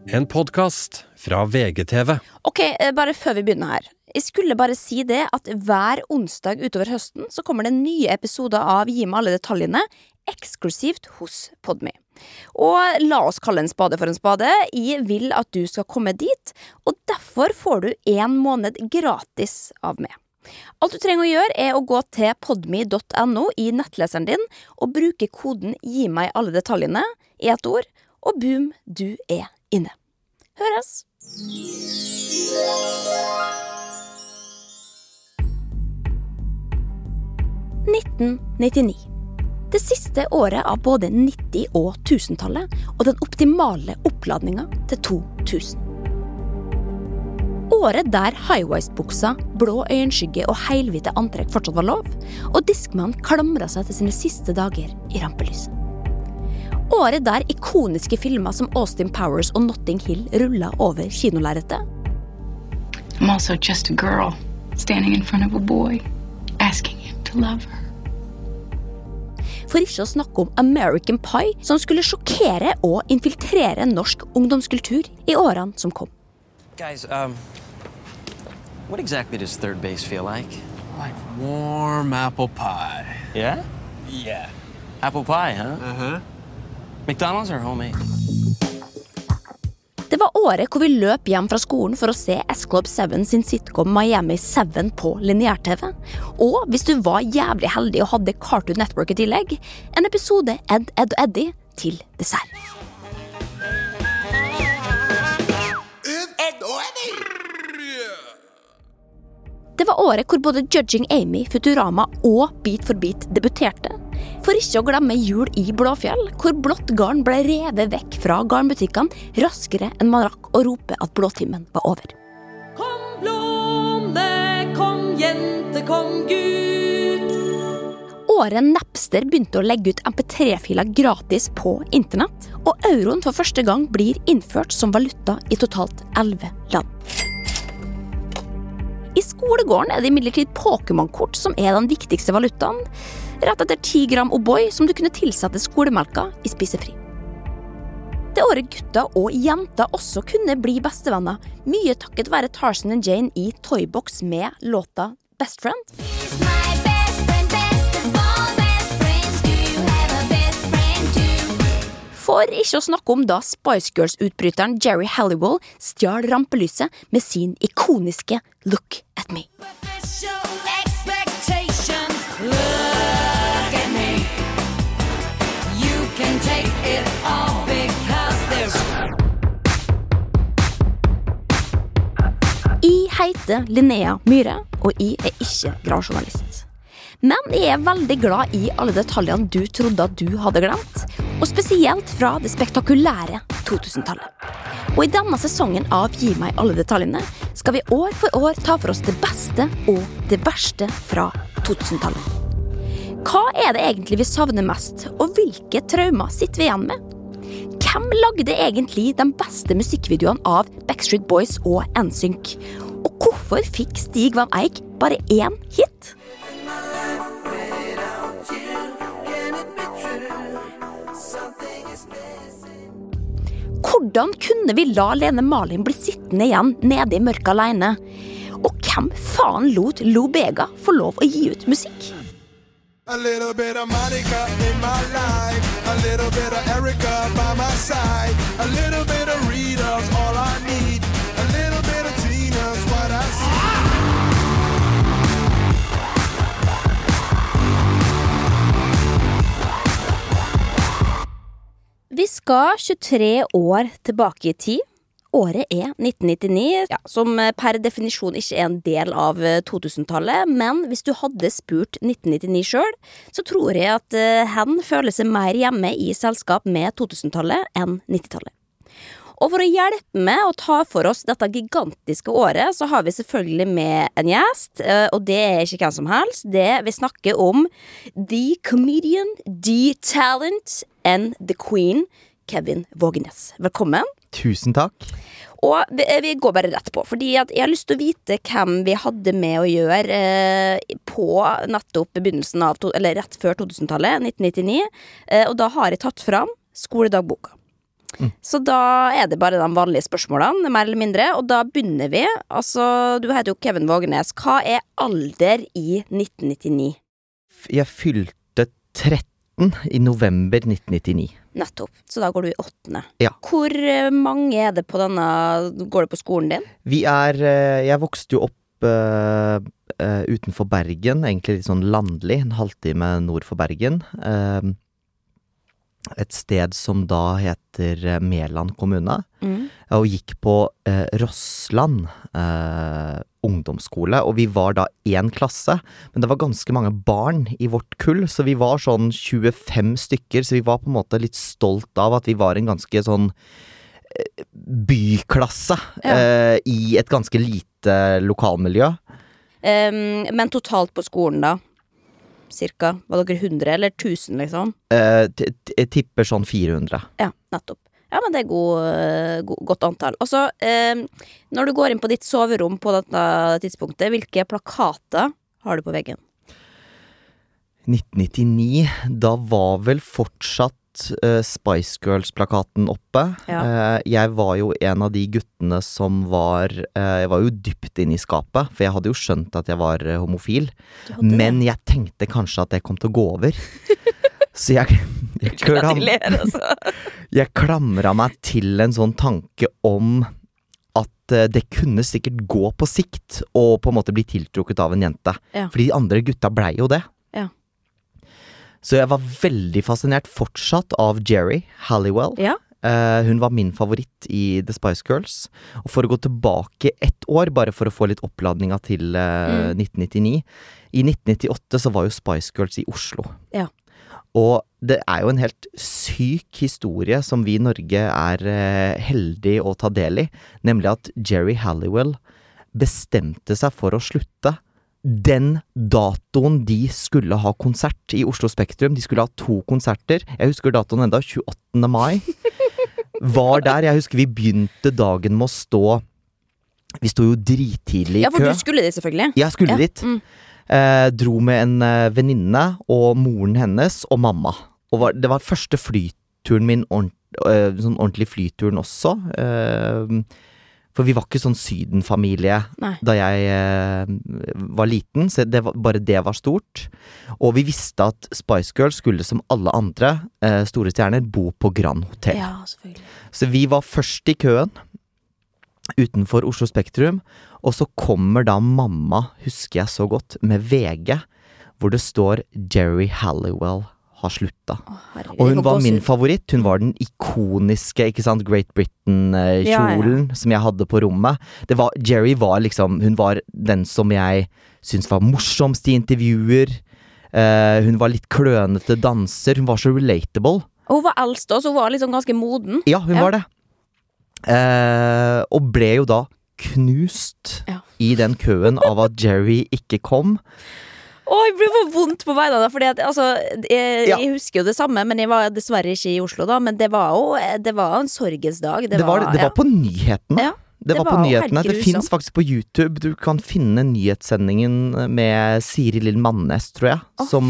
En podcast fra VGTV. Ok, bare før vi begynner her. Jeg skulle bare si det at hver onsdag utover høsten så kommer det nye episoder av Gi meg alle detaljene, eksklusivt hos Podme. Og la oss kalle en spade for en spade. Jeg vil at du skal komme dit, og derfor får du 1 måned gratis av meg. Alt du trenger å gjøre er å gå til podme.no i nettleseren din og bruke koden Gi meg alle detaljene i ett ord, og boom, du er inne. Høres! «1999. Det siste året av både 90- og 1000-tallet, og den optimale oppladningen til 2000. Året der high-waist-buksa, blå øyenskygge og heilhvite antrekk fortsatt var lov, og Discman klamret seg til sine siste dager i rampelyset. Året der ikoniske filmer som Austin Powers og Notting Hill rullet over kinolerretet. I'm also just a girl standing in front of a boy, asking him to love her. For ikke å snakke om American Pie, som skulle sjokkere og infiltrere norsk ungdomskultur i årene som kom. Guys, what exactly does third base feel like? Like warm apple pie. Yeah? Yeah. Apple pie, huh? McDonald's or homemade? Det var året hvor vi løp hjem fra skolen for å se S-Club 7 sin sitcom Miami 7 på lineær-TV. Og hvis du var jævlig heldig og hadde Cartoon Network i tillegg, en episode Ed, Edd og Eddy til dessert. Det var året hvor både Judging Amy, Futurama og Beat for Beat debuterte. For ikke å glemme jul i Blåfjell, hvor blått garn ble revet vekk fra garnbutikkene raskere enn man rakk å rope at blåtimen var over. Kom blåne, kom jente, kom gutt. Året Napster begynte å legge ut MP3-filer gratis på internett, og euroen for første gang blir innført som valuta i totalt 11 land. I skolegården er det imidlertid Pokémon-kort som er den viktigste valutaen, rett etter 10 gram O'boy som du kunne tilsette skolemelka i spisefri. Det året gutta og jenter også kunne bli bestevenner, mye takket være Tarzan og Jane i Toybox med låta Best Friend. For ikke å snakke om da Spice Girls-utbryteren Jerry Halliwell stjal rampelyset med sin ikoniske Look at Me. Jeg heter Linnea Myhre, og jeg er ikke gravjournalist. Men jeg er veldig glad i alle detaljene du trodde at du hadde glemt, og spesielt fra det spektakulære 2000-tallet. Og i denne sesongen av Gi meg alle detaljene skal vi år for år ta for oss det beste og det verste fra 2000-tallet. Hva er det egentlig vi savner mest, og hvilke traumer sitter vi igjen med? Hvem lagde egentlig de beste musikkvideoene av Backstreet Boys og NSYNC? Og hvorfor fikk Stig Van Eyck bare 1 hit? Hvordan kunne vi la Lene Marlin bli sittende igjen nede i mørket alene? Og hvem faen lot Lou Bega få lov å gi ut musikk? A little bit of Monica in my life, a little bit of Erica by my side, a little bit of Rita's all I need, a little bit of Tina's what I see. Vi skal 23 år tilbake i tid. Året er 1999, som per definisjon ikke er en del av 2000-tallet, men hvis du hadde spurt 1999 selv, så tror jeg at hen føler seg mer hjemme i selskap med 2000-tallet enn 90-tallet. Og for å hjelpe med å ta for oss dette gigantiske året, så har vi selvfølgelig med en gjest, og det er ikke hvem som helst. Vi snakker om The Comedian, The Talent and The Queen, Kevin Vågenes. Velkommen. Tusen takk. Og vi går bare rett på, fordi at jeg har lyst til å vite hvem vi hadde med å gjøre på nettopp begynnelsen av, eller rett før 2000-tallet, 1999, og da har jeg tatt fram skoledagboka. Så da det bare de vanlige spørsmålene, mer eller mindre. Og da begynner vi. Altså, du heter jo Kevin Vågenes. Hva alder i 1999? Jeg fylte 13 i november 1999. Nettopp. Så da går du i 8. Ja. Hvor mange det på denne... Går det på skolen din? Jeg vokste jo opp utenfor Bergen, egentlig litt sånn landlig, en halvtime nord for Bergen. Et sted som da heter Meland kommune, og gikk på Rossland ungdomsskole, og vi var da 1 klasse, men det var ganske mange barn i vårt kull, så vi var sånn 25 stykker, så vi var på en måte litt stolt av at vi var en ganske sånn byklasse i et ganske lite lokalmiljø. Men totalt på skolen da? Cirka, var dere 100 eller 1000 liksom? Jeg tipper sånn 400. Ja, nettopp. Ja, men det godt antall. Altså, når du går inn på ditt soverom på dette tidspunktet, hvilke plakater har du på veggen? 1999, da var vel fortsatt Spice Girls-plakaten oppe. Jeg var jo en av de guttene som jeg var jo dypt inne i skapet, for jeg hadde jo skjønt at jeg var homofil, men jeg tenkte kanskje at det kom til å gå over. Så jeg klamret meg til en sånn tanke om at det kunne sikkert gå på sikt og på en måte bli tiltrukket av en jente. Fordi de andre gutta ble jo det. Så jeg var veldig fascinert fortsatt av Jerry Halliwell. Hun var min favoritt i The Spice Girls. Og for å gå tilbake 1 år, bare for å få litt oppladninga til 1999. I 1998 så var jo Spice Girls i Oslo. Og det jo en helt syk historie som vi i Norge heldige å ta del i. Nemlig at Jerry Halliwell bestemte seg for å slutte den datoen de skulle ha konsert i Oslo Spektrum. De skulle ha 2 konserter. Jeg husker datoen enda, 28. mai. Var der, jeg husker vi begynte dagen med å stå. Vi stod jo drittidlig i kø. Ja, for du skulle dit selvfølgelig. Jeg skulle dit. Dro med en venninne og moren hennes og mamma. Og det var første flyturen min, sånn ordentlig flyturen også. For vi var ikke sånn sydenfamilie da jeg var liten, så bare det var stort. Og vi visste at Spice Girls skulle som alle andre store stjerner bo på Grand Hotel. Ja, selvfølgelig. Så vi var først i køen utenfor Oslo Spektrum, og så kommer da mamma, husker jeg så godt, med VG, hvor det står Jerry Halliwell har slutta. Og hun var min favoritt. Hun var den ikoniske, ikke sant, Great Britain-kjolen som jeg hadde på rommet. Jerry var liksom, hun var den som jeg synes var morsomst i intervjuer. Hun var litt klønete danser. Hun var så relatable. Og hun var eldst også, hun var liksom ganske moden. Ja, hun var det. Og ble jo da knust i den køen av at Jerry ikke kom. Jeg ble for vondt på veien da, fordi at, altså, jeg husker jo det samme, men jeg var dessverre ikke i Oslo da, men det var en sorgens dag. Det var på nyhetene. Det var på nyhetene. Det finnes faktisk på YouTube. Du kan finne nyhetssendingen med Siri Lill Mannes, tror jeg, som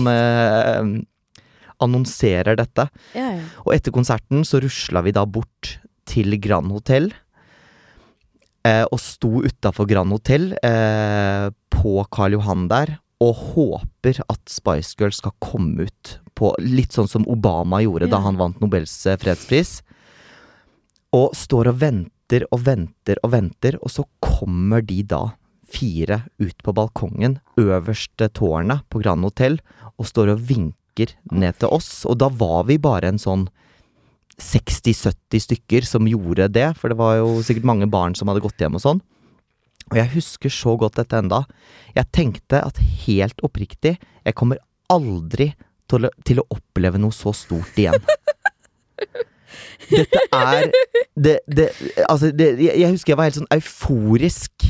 annonserer dette. Og etter konserten så ruslet vi da bort til Grand Hotel, og sto utenfor Grand Hotel på Karl Johan der, og håper at Spice Girls skal komme ut på litt sånn som Obama gjorde da han vant Nobels fredspris. Og står og venter og venter og venter, og så kommer de da 4 ut på balkongen, øverste tårnet på Grand Hotel, og står og vinker ned til oss. Og da var vi bare en sånn 60-70 stykker som gjorde det, for det var jo sikkert mange barn som hadde gått hjem og sånn. Og jeg husker så godt dette enda. Jeg tenkte at helt oppriktig, jeg kommer aldri til å oppleve noe så stort igjen. Dette jeg husker jeg var helt sånn euforisk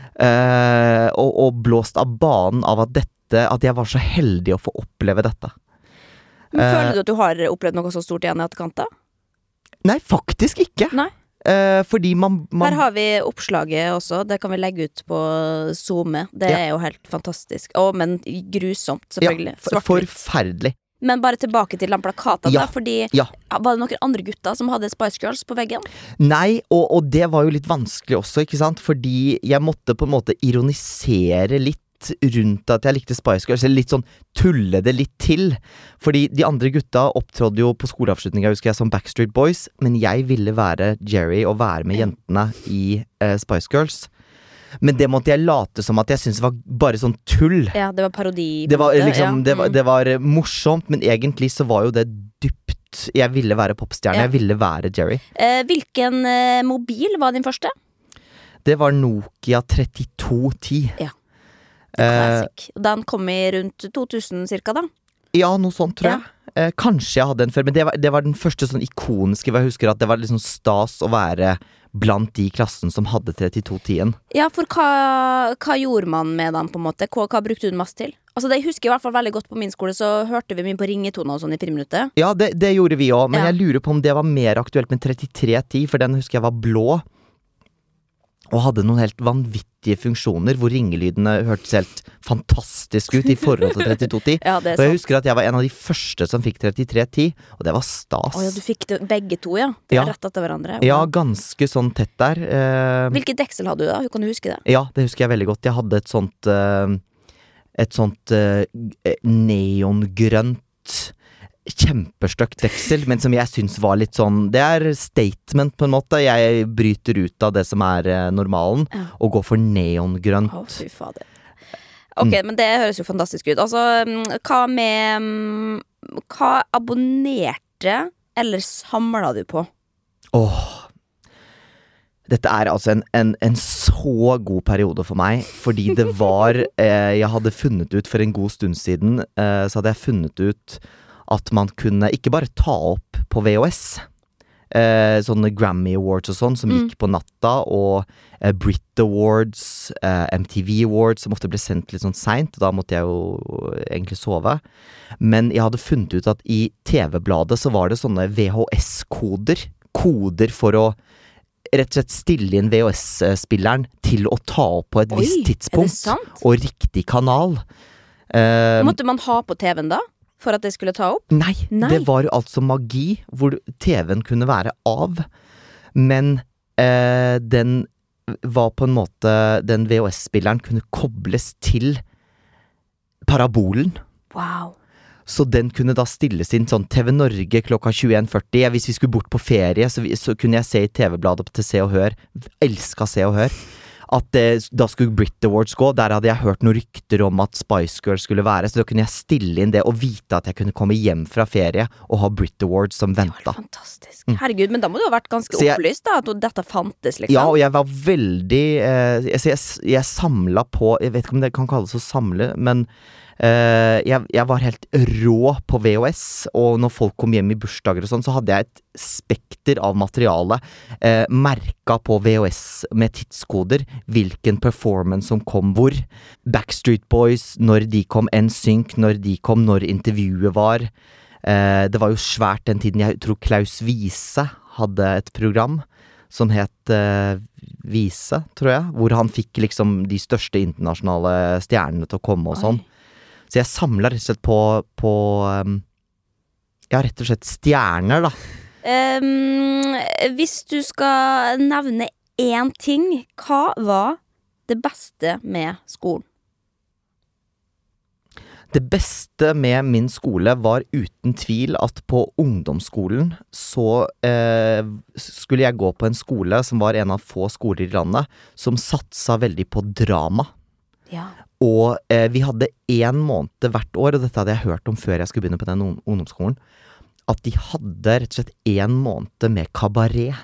og blåst av banen av at jeg var så heldig å få oppleve dette. Men føler du at du har opplevd noe så stort igjen i etterkant da? Nei, faktisk ikke. Nei. Fordi man Her har vi oppslaget også. Det kan vi legge ut på Zoom. Det jo helt fantastisk. Men grusomt, selvfølgelig. Ja, forferdelig. Men bare tilbake til den plakaten Ja, da, fordi ja. var det noen andre gutter som hadde Spice Girls på veggen? Nei, og det var jo litt vanskelig også, ikke sant? Fordi jeg måtte på en måte ironisere litt rundt at jeg likte Spice Girls, eller litt sånn tulle det litt til. Fordi de andre gutta opptrådde jo på skoleavslutninga, husker jeg, som Backstreet Boys, men jeg ville være Jerry og være med jentene i Spice Girls. Men det måtte jeg late som at jeg syntes var bare sånn tull. Ja, det var parodi. Det var liksom, ja. det var morsomt, men egentlig så var jo det dypt. Jeg ville være popstjerne, jeg ville være Jerry. Hvilken mobil var din første? Det var Nokia 3210. Ja. Classic. Den kom i rundt 2000 cirka da? Ja, noe sånt tror jeg. Kanskje jeg hadde en før, men det var den første sånn ikoniske, hvor jeg husker at det var liksom stas å være blant de i klassen som hadde 3210-en. Ja, for hva gjorde man med den på en måte? Hva brukte du den mest til? Altså, det husker jeg i hvert fall veldig godt på min skole, så hørte vi mye på ringetoner og sånn i friminuttet. Ja, det gjorde vi også, men jeg lurer på om det var mer aktuelt med 3310, for den husker jeg var blå, og hadde noen helt vanvittige funksjoner, hvor ringelydene hørtes helt fantastisk ut i forhold til 3210. Ja, det er sant. Og jeg husker at jeg var en av de første som fikk 3310, og det var stas. Åja, du fikk det begge to, ja? Det var rett etter hverandre. Ja, ganske sånn tett der. Hvilket deksel hadde du da? Kan du huske det? Ja, det husker jeg veldig godt. Jeg hadde et sånt neongrønt kjempestøkt deksel, men som jeg synes var litt sånn, det er statement på en måte. Jeg bryter ut av det som er normalen, og går for neongrønt. Å, fy fader. Ok, men det høres jo fantastisk ut. Altså, hva abonnerte eller samlet du på? Dette er altså en så god periode for meg, fordi det var, jeg hadde funnet ut for en god stund siden, så hadde jeg funnet ut at man kunne ikke bare ta opp på VHS, sånne Grammy Awards og sånn, som gikk på natta, og Brit Awards, MTV Awards, som ofte ble sendt litt sånn sent, og da måtte jeg jo egentlig sove. Men jeg hadde funnet ut at i TV-bladet så var det sånne VHS-koder, koder for å rett og slett stille inn VHS-spilleren til å ta opp på et visst tidspunkt, og riktig kanal. Måtte man ha på TV-en da? For at det skulle ta opp? Nei, det var altså magi, hvor TV-en kunne være av, men den var på en måte, den VHS-spilleren kunne kobles til parabolen. Wow. Så den kunne da stilles inn sånn TV Norge klokka 21:40. Hvis vi skulle bort på ferie, så kunne jeg se i TV-bladet til Se og Hør. Elsket Se og Hør. At da skulle Brit Awards gå. Der hadde jeg hørt noen rykter om at Spice Girls skulle være, så da kunne jeg stille inn det og vite at jeg kunne komme hjem fra ferie og ha Brit Awards som ventet. Det var fantastisk. Herregud, men da må du ha vært ganske opplyst da, at dette fantes liksom. Ja, og jeg var veldig jeg samlet på, jeg vet ikke om det kan kalles å samle, men jeg var helt rå på VHS, og når folk kom hjem i bursdager og sånn, så hadde jeg et spekter av materiale merket på VHS med tidskoder, hvilken performance som kom hvor. Backstreet Boys, når de kom, NSYNC, når de kom, når intervjuet var. Det var jo svært den tiden. Jeg tror Klaus Wiese hadde et program som het Wiese, tror jeg, hvor han fikk liksom de største internasjonale stjernene til å komme og sånn. Så jeg samlet rett og slett på ja, rett og slett stjerner da. Hvis du skal nevne én ting, hva var det beste med skolen? Det beste med min skole var uten tvil at på ungdomsskolen så skulle jeg gå på en skole som var en av få skoler i landet som satsa veldig på drama. Ja. Og vi hadde 1 måned hvert år, og dette hadde jeg hørt om før jeg skulle begynne på den ungdomsskolen, at de hadde rett og slett 1 måned med kabaret.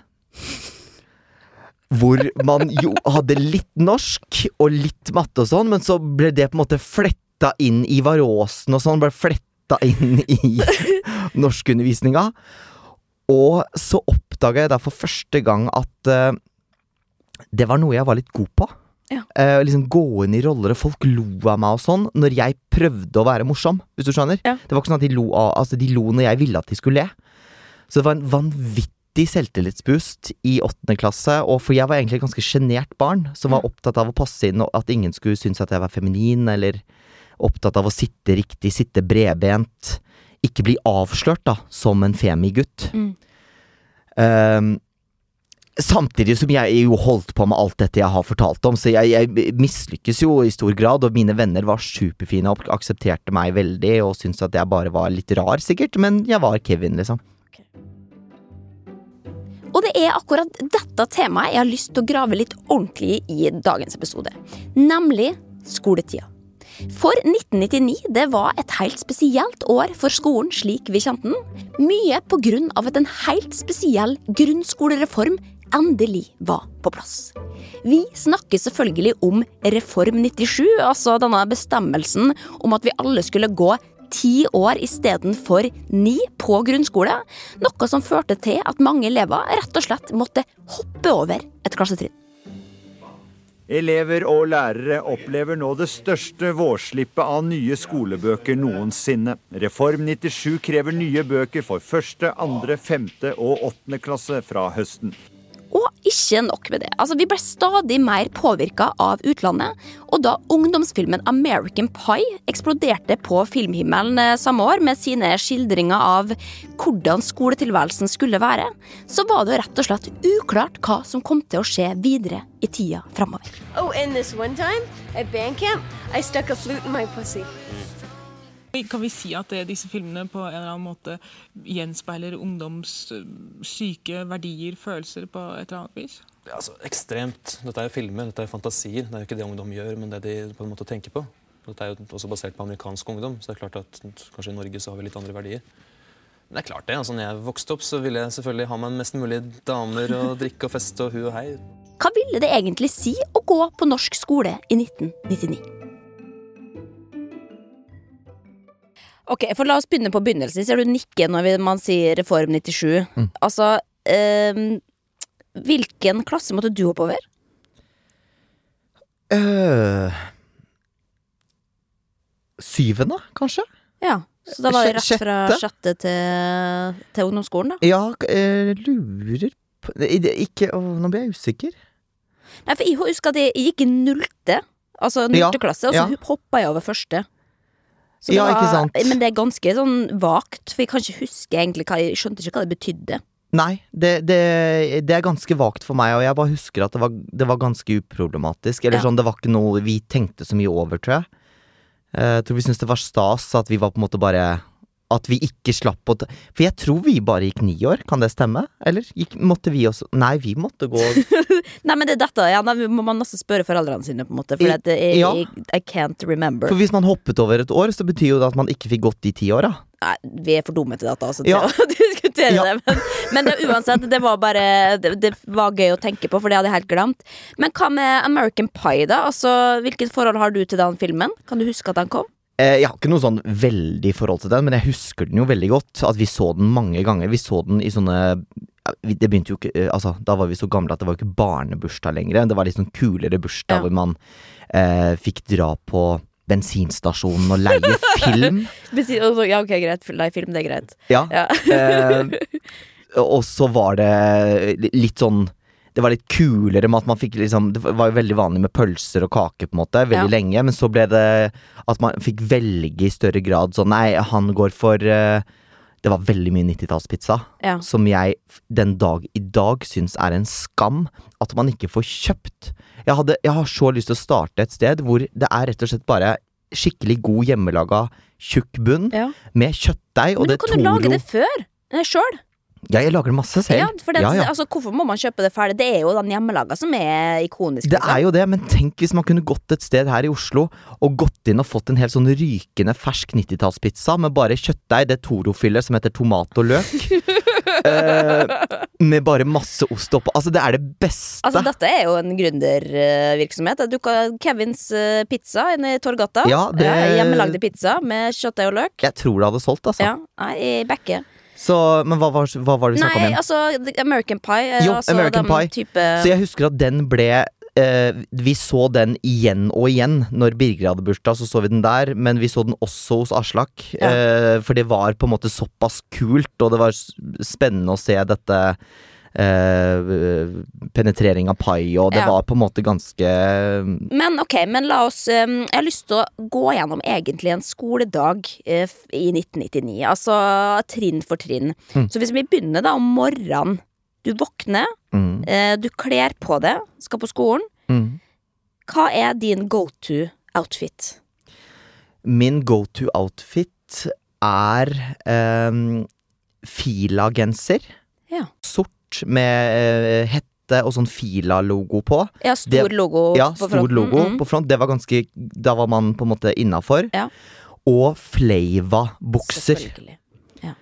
Hvor man jo hadde litt norsk og litt matte og sånn, men så ble det på en måte fletta inn i Varåsen og sånn, ble fletta inn i norskundervisninga. Og så oppdaget jeg da for første gang at det var noe jeg var litt god på. Ja. Liksom gå inn i roller, og folk lo av meg og sånn når jeg prøvde å være morsom, hvis du skjønner. Det var ikke sånn at de lo når jeg ville at de skulle le. Så det var en vanvittig selvtillitsboost i 8. klasse, og for jeg var egentlig et ganske genert barn som var opptatt av å passe inn, og at ingen skulle synes at jeg var feminin, eller opptatt av å sitte riktig, sitte bredbent ikke bli avslørt da, som en femi-gutt. Samtidig som jeg jo holdt på med alt dette jeg har fortalt om, så jeg mislykkes jo i stor grad, og mine venner var superfine og aksepterte meg veldig, og syntes at jeg bare var litt rar sikkert, men jeg var Kevin liksom. Og det akkurat dette temaet jeg har lyst til å grave litt ordentlig i dagens episode, nemlig skoletida. For 1999, det var et helt spesielt år for skolen slik vi kjente den, mye på grunn av at en helt spesiell grunnskolereform endelig var på plass. Vi snakker selvfølgelig om Reform 97, altså denne bestemmelsen om at vi alle skulle gå 10 år i stedet for 9 på grunnskole, noe som førte til at mange elever rett og slett måtte hoppe over et klassetrinn. Elever og lærere opplever nå det største vårslippet av nye skolebøker noensinne. Reform 97 krever nye bøker for 1., 2., 5. og 8. klasse fra høsten. Og ikke nok med det. Altså, vi ble stadig mer påvirket av utlandet, og da ungdomsfilmen American Pie eksploderte på filmhimmelen samme år med sine skildringer av hvordan skoletilværelsen skulle være, så var det rett og slett uklart hva som kom til å skje videre i tida fremover. Oh, and this one time at band camp, I stuck a flute in my pussy. Kan vi si at disse filmene på en eller annen måte gjenspeiler ungdoms syke verdier, følelser på et eller annet vis? Altså, ekstremt. Dette jo filmer, dette jo fantasier. Det jo ikke det ungdom gjør, men det de på en måte tenker på. Dette jo også basert på amerikansk ungdom, så det klart at kanskje i Norge så har vi litt andre verdier. Men det klart det. Altså, når jeg vokste opp, så ville jeg selvfølgelig ha meg mest mulig damer og drikke og feste og hu og hei. Hva ville det egentlig si å gå på norsk skole i 1999? Ok, for la oss begynne på begynnelsen. Ser du nikke når man sier Reform 97? Altså, hvilken klasse måtte du hoppe over? 7., kanskje? Ja, så da var det rett fra 6. til ungdomsskolen da? Ja, lurer på... Ikke, nå blir jeg usikker. Nei, for jeg husker at jeg gikk i 0., altså 0. klasse, og så hoppet jeg over 1. Så ja, ikke sant. Men det ganske sånn vagt, for jeg kan ikke huske egentlig jeg skjønte ikke hva det betydde. Nei, det ganske vagt for meg, og jeg bare husker at det var ganske uproblematisk. Eller sånn, det var ikke noe vi tenkte så mye over, tror jeg. Jeg tror vi syntes det var stas at vi var på en måte bare... At vi ikke slapp å... For jeg tror vi bare gikk 9 år, kan det stemme? Eller måtte vi også... Nei, vi måtte gå... Nei, men det dette, ja, da må man også spørre foreldrene sine på en måte, for I can't remember. For hvis man hoppet over et år, så betyr jo det at man ikke fikk gått de 10 år, da. Nei, vi for dumme til dette, altså, til å diskutere det. Men det, uansett, det var bare... Det var gøy å tenke på, for det hadde jeg helt glemt. Men hva med American Pie, da? Altså, hvilket forhold har du til den filmen? Kan du huske at den kom? Jeg har ikke noe sånn veldig forhold til den, men jeg husker den jo veldig godt. At vi så den mange ganger. Vi så den i sånne... Det begynte jo ikke... Altså, da var vi så gamle at det var jo ikke barnebursdag lenger. Det var litt sånn kulere bursdag hvor man fikk dra på bensinstasjonen og leie film. Ja, ok, greit. Leie film, det greit. Ja. Og så var det litt sånn... Det var litt kulere med at man fikk liksom... Det var jo veldig vanlig med pølser og kake på en måte, veldig lenge, men så ble det at man fikk velge i større grad sånn, nei, han går for... Det var veldig mye 90-tallspizza, som jeg den dag i dag synes en skam at man ikke får kjøpt. Jeg har så lyst til å starte et sted hvor det rett og slett bare skikkelig god hjemmelaga tjukk bunn med kjøttdeig og det Toro... Men du kan jo lage det før, selv. Ja, jeg lager det masse selv. Ja, for det, altså, hvorfor må man kjøpe det ferdig? Det jo den hjemmelaga som ikonisk. Det jo det, men tenk hvis man kunne gått et sted her i Oslo og gått inn og fått en helt sånn rykende fersk 90-tallspizza med bare kjøttdeig, det Toro-filler som heter tomat og løk. Med bare masse ost oppå. Altså, det det beste. Altså, dette jo en gründervirksomhet. Du kan Kevins pizza inne i Torgata. Ja, hjemmelagde pizza med kjøttdeig og løk. Jeg tror det hadde solgt, altså. Ja, i Bekke. Så, men hva var det vi snakket om igjen? Nei, altså American Pie Jo, altså, American Pie type... Så jeg husker at den ble vi så den igjen og igjen. Når Birger hadde bursdag, så vi den der. Men vi så den også hos Aslak, for det var på en måte såpass kult, og det var spennende å se dette penetrering av pai, og det var på en måte ganske Men men la oss jeg har lyst til å gå gjennom egentlig en skoledag i 1999, altså trinn for trinn. Så hvis vi begynner da om morgenen, du våkner, du kler på det, skal på skolen. Hva er din go-to outfit? Min go-to outfit er Fila-genser. Ja. Sort med hette og sånn Fila-logo på. Ja, stor logo på front. Stor logo på front. Det var ganske, da var man på en måte innenfor. Ja. Og Flava-bukser. Selvfølgelig. Ja.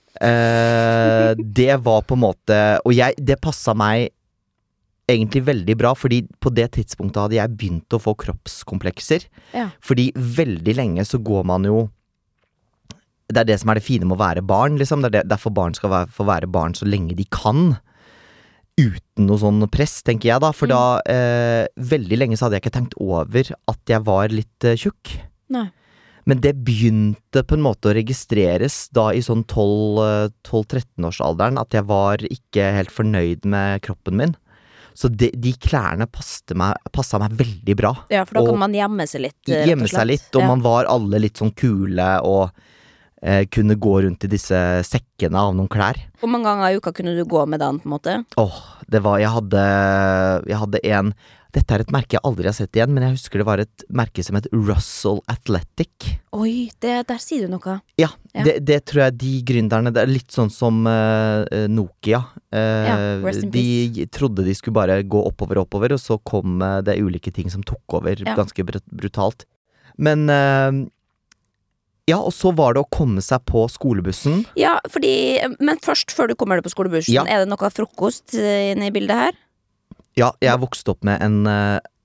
Det var på en måte, og det passet meg egentlig veldig bra, fordi på det tidspunktet hadde jeg begynt å få kroppskomplekser. Ja. Fordi veldig lenge så går man jo, det er det som er det fine med å være barn, liksom. Det er derfor barn skal få være barn så lenge de kan, uten noe sånn press, tenker jeg da. For da, veldig lenge så hadde jeg ikke tenkt over at jeg var litt tjukk. Nei. Men det begynte på en måte å registreres da i sånn 12-13 årsalderen, at jeg var ikke helt fornøyd med kroppen min. Så de klærne passet meg veldig bra. Ja, for da kan man gjemme seg litt, rett og slett. Gjemme seg litt, og man var alle litt sånn kule, og kunne gå rundt i disse sekkene av noen klær. Hvor mange ganger i uka kunne du gå med den, på en måte? Det var, jeg hadde en, dette er et merke jeg aldri har sett igjen, men jeg husker det var et merke som het Russell Athletic. Oi, der sier du noe. Ja. Det tror jeg de gründerne, det er litt sånn som Nokia. De trodde de skulle bare gå oppover, og så kom det ulike ting som tok over ganske brutalt. Men og så var det å komme seg på skolebussen. Ja, men først, før du kommer deg på skolebussen, er det noe frokost inne i bildet her? Ja, jeg vokste opp med en,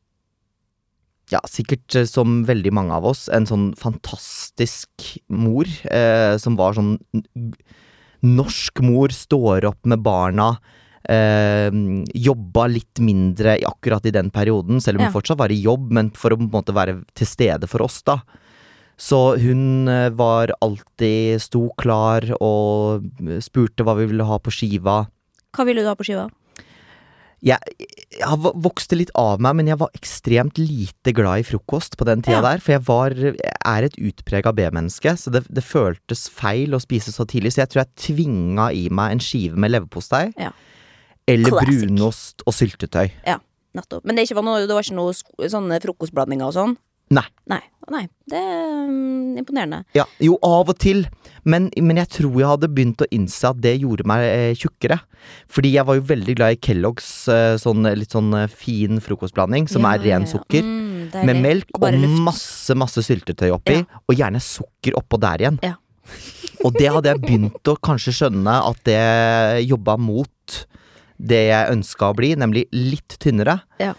sikkert som veldig mange av oss, en sånn fantastisk mor, som var sånn norsk mor, står opp med barna, jobba litt mindre akkurat i den perioden, selv om hun fortsatt var i jobb, men for å på en måte være til stede for oss da. Så hun var alltid sto klar og spurte hva vi ville ha på skiva. Hva ville du ha på skiva? Jeg vokste litt av meg, men jeg var ekstremt lite glad i frokost på den tida der, for jeg er et utpreget B-menneske, så det føltes feil å spise så tidlig, så jeg tror jeg tvinga i meg en skive med leverpostei, eller Classic. Brunost og syltetøy. Ja, nettopp. Men det var ikke noe sånne frokostblandinger og sånn? Nei, det er imponerende. Ja, jo, av og til, men jeg tror jeg hadde begynt å innse at det gjorde meg tjukkere. Fordi jeg var jo veldig glad i Kellogg's litt sånn fin frokostblanding, som er ren sukker, med melk og masse syltetøy oppi, og gjerne sukker oppå der igjen. Ja. Og det hadde jeg begynt å kanskje skjønne at det jobbet mot det jeg ønsket å bli, nemlig litt tynnere. Ja.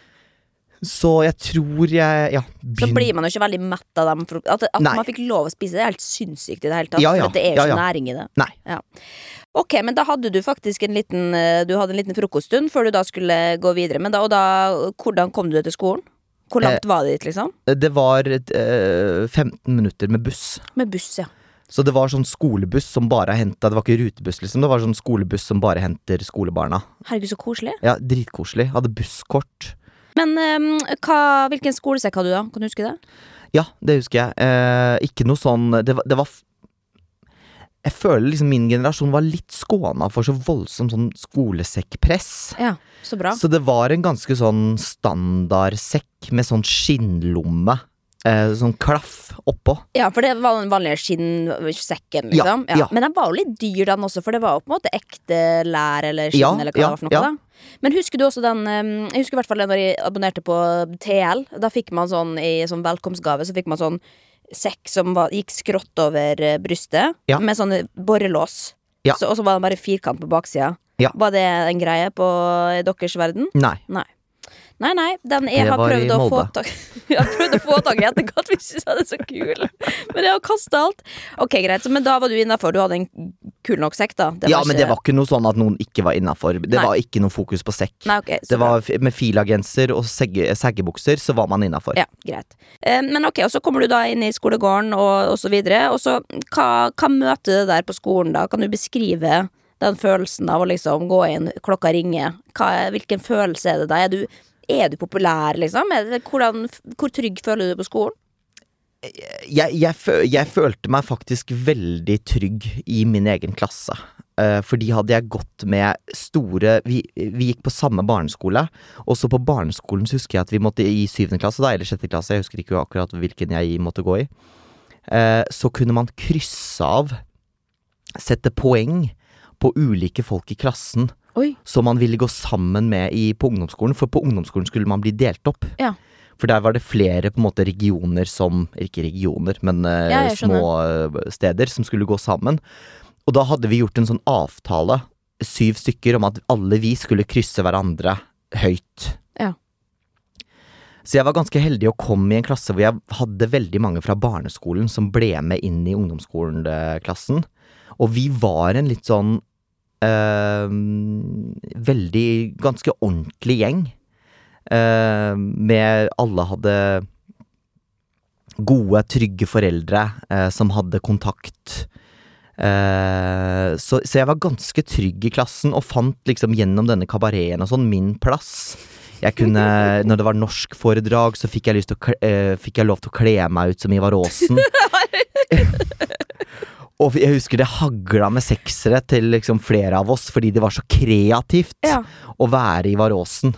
Så jeg tror Så blir man jo ikke veldig mett av dem. At man fikk lov å spise det er helt sinnssykt i det hele tatt. For det er jo ikke næring i det. Nei. Ja. Ok, men da hadde du faktisk en liten frokoststund før du da skulle gå videre. Men hvordan kom du til skolen? Hvor langt var det dit, liksom? Det var 15 minutter med buss. Med buss, ja. Så det var sånn skolebuss som bare hentet, det var ikke rutebuss liksom, det var sånn skolebuss som bare henter skolebarna. Herregud, så koselig. Ja, dritkoselig. Hadde busskort. Men hvilken skolesekk hadde du da? Kan du huske det? Ja, det husker jeg. Ikke noe sånn, det var jeg føler liksom min generasjon var litt skåna for så voldsom sånn skolesekkpress. Ja, så bra. Så det var en ganske sånn standardsekk med sånn skinnlomme. Sånn klaff oppå. Ja, for det var den vanlige skinnsekken, liksom. Ja. Men den var jo litt dyr den også, for det var jo på en måte ekte lær eller skinn, eller hva det var for noe da. Men husker du også den, jeg husker i hvert fall når jeg abonnerte på TL, da fikk man sånn, i sånn velkomstgave, så fikk man sånn sekk som gikk skrått over brystet, med sånn borrelås. Og så var det bare firkant på baksida. Var det en greie på deres verden? Nei. Nei, jeg har prøvd å få tak i etterkant. Vi synes det er så kul. Men jeg har kastet alt. Ok, greit, men da var du innenfor. Du hadde en kul nok sekk da. Men det var ikke noe sånn at noen ikke var innenfor. Det var ikke noe fokus på sekk. Nei, okay, det var med Fila-genser og seggebukser, så var man innenfor. Ja, greit. Men ok, og så kommer du da inn i skolegården og så videre. Og så, hva møter det der på skolen da? Kan du beskrive Den følelsen av å liksom gå inn, klokka ringer. Hvilken følelse det da? Er du populær, liksom? Hvor trygg føler du på skolen? Jeg følte meg faktisk veldig trygg i min egen klasse. Fordi hadde jeg gått med store vi gikk på samme barneskole. Og så på barneskolen så husker jeg at vi måtte i 7. klasse da, eller 6. klasse. Jeg husker ikke akkurat hvilken jeg måtte gå i. Så kunne man krysse av, sette poeng på ulike folk i klassen. Oi. Som man ville gå sammen med på ungdomsskolen. For på ungdomsskolen skulle man bli delt opp. Ja. For der var det flere på en måte regioner som, ikke regioner, men små steder som skulle gå sammen. Og da hadde vi gjort en sånn avtale, 7 stykker, om at alle vi skulle krysse hverandre høyt. Ja. Så jeg var ganske heldig å komme i en klasse hvor jeg hadde veldig mange fra barneskolen som ble med inn i ungdomsskolen-klassen. Og vi var en litt sånn ganske ordentlig gjeng. Med alle hadde gode, trygge foreldre som hadde kontakt. Så jeg var ganske trygg i klassen og fant liksom gjennom denne kabareten og sånn min plass. Jeg kunne, når det var norsk foredrag, så fikk jeg lov til å kle meg ut som Ivar Aasen. Og jeg husker det hagla med 6-ere til liksom flere av oss, fordi det var så kreativt å være Ivar Aasen.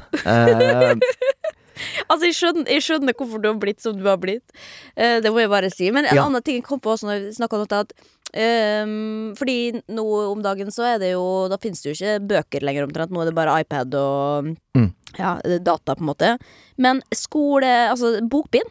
Altså, jeg skjønner hvorfor du har blitt som du har blitt. Det må jeg bare si. Men en annen ting jeg kom på også når vi snakket om at fordi nå om dagen så det jo, da finnes det jo ikke bøker lenger omtrent. Nå det bare iPad og data på en måte. Men skole, altså bokbind.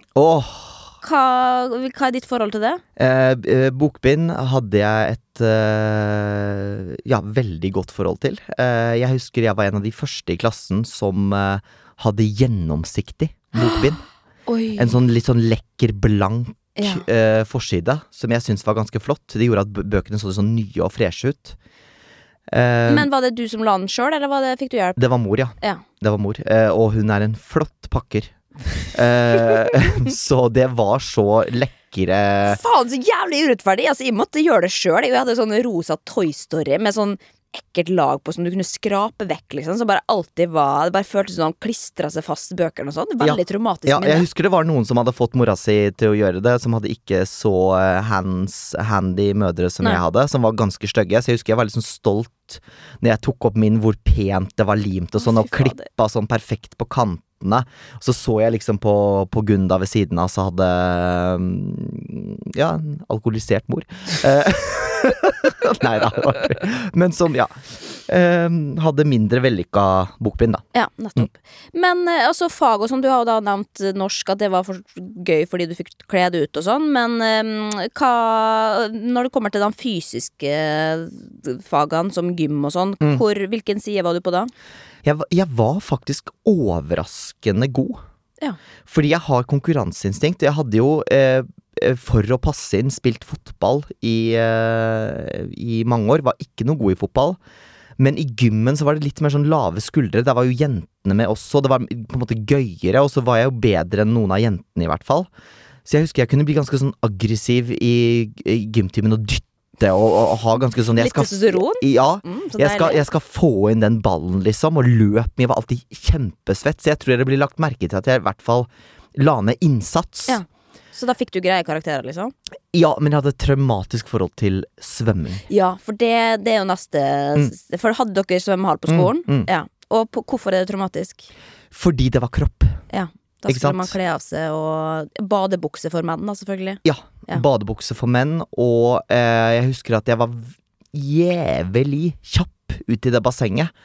Hva ditt forhold til det? Bokbind hadde jeg et veldig godt forhold til. Jeg husker jeg var en av de første i klassen som hadde gjennomsiktig bokbind. En sånn litt sånn lekker blank forside, som jeg synes var ganske flott. Det gjorde at bøkene så sånn nye og freshe ut. Men var det du som la den selv, eller fikk du hjelp? Det var mor, ja. Det var mor, og hun en flott pakker. Så det var så lekkere. Faen, så jævlig urettferdig. Altså, jeg måtte gjøre det selv. Jeg hadde sånn rosa Toy Story med sånn ekkelt lag på som du kunne skrape vekk, liksom. Så bare alltid var, det bare føltes som han klistret seg fast i bøkene og sånn. Veldig traumatisk. Ja, jeg husker det var noen som hadde fått mora si til å gjøre det, som hadde ikke så handy mødre som jeg hadde, som var ganske stygge. Så jeg husker jeg var litt sånn stolt når jeg tok opp min, hvor pent det var limt og sånn, og klippet sånn perfekt på kantene. Så jeg liksom på Gunda ved siden av, så hadde en alkoholisert mor. Nei da, men som hadde mindre vellykka bokbind da. Ja, nettopp. Men altså fag og sånn, du har jo da nevnt norsk, at det var for gøy fordi du fikk kle det ut og sånn, men når det kommer til de fysiske fagene som gym og sånn, hvilken side var du på da? Jeg var faktisk overraskende god. Ja. Fordi jeg har konkurranseinstinkt. Jeg hadde jo for å passe inn spilt fotball i mange år. Var ikke noe god i fotball. Men i gymmen så var det litt mer sånn lave skuldre. Der var jo jentene med også. Det var på en måte gøyere. Og så var jeg jo bedre enn noen av jentene i hvert fall. Så jeg husker jeg kunne bli ganske sånn aggressiv i gymtimen og dytte. Og ha ganske sånn litt testosteron? Ja, jeg skal få inn den ballen liksom. Og løp meg var alltid kjempesvett. Så jeg tror det blir lagt merke til at jeg i hvert fall la ned innsats. Ja. Så da fikk du greie karakterer liksom? Ja, men jeg hadde et traumatisk forhold til svømming. Ja, for det jo neste For hadde dere svømmehall på skolen? Ja. Og hvorfor det traumatisk? Fordi det var kropp. Ja, da skulle man kle av seg. Og badebukse for menn da, selvfølgelig. Ja, badebukse for menn. Og jeg husker at jeg var jævlig kjapp ut i det bassenget.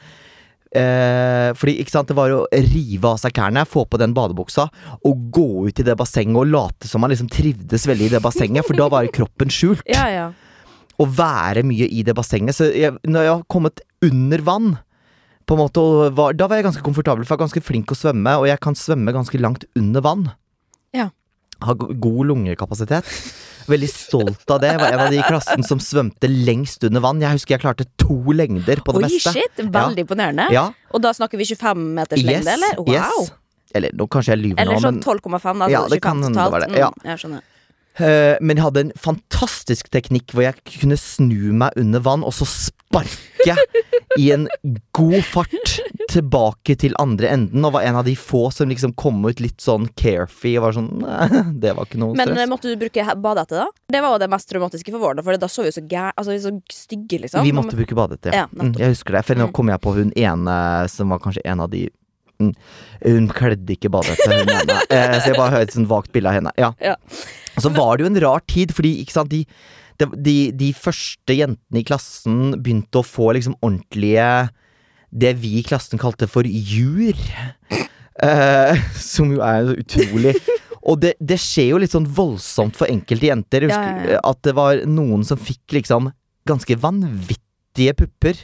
Fordi, ikke sant, det var å rive av seg klærne, få på den badebuksa og gå ut i det bassenget og late som man liksom trivdes veldig i det bassenget, for da var jo kroppen skjult. Ja. Og være mye i det bassenget. Så når jeg har kommet under vann på en måte, da var jeg ganske komfortabel, for jeg er ganske flink å svømme, og jeg kan svømme ganske langt under vann. Ja. Har god lungekapasitet. Veldig stolt av det. Jeg var en av de i klassen som svømte lengst under vann. Jeg husker jeg klarte 2 lengder på det meste. Oi, shit, veldig imponerende. Ja. Og da snakker vi 25 meters lengde, eller? Wow. Yes. Eller nå kanskje jeg lyver nå, eller sånn 12,5, altså ja, det 25 kan totalt. det være det. Ja. Jeg skjønner. Men jeg hadde en fantastisk teknikk hvor jeg kunne snu meg under vann og så sparke i en god fart tilbake til andre enden, og var en av de få som liksom kom ut litt sånn carefree og var sånn, det var ikke noe stress. Men måtte du bruke badehette da? Det var jo det mest traumatiske for vår, for da så vi så så stygge liksom. Vi måtte bruke badehette, ja. Jeg husker det, for nå kom jeg på hun ene som var kanskje en av de. Hun kledde ikke badehette, hun ene. Så jeg bare hørte et sånt vagt bilde av henne. Ja. Og så var det jo en rar tid, fordi ikke sant, de første jentene i klassen begynte å få liksom ordentlige, det vi i klassen kalte for jur, som jo så utrolig. Og det skjer jo litt sånn voldsomt for enkelte jenter. Jeg husker at det var noen som fikk liksom ganske vanvittige pupper.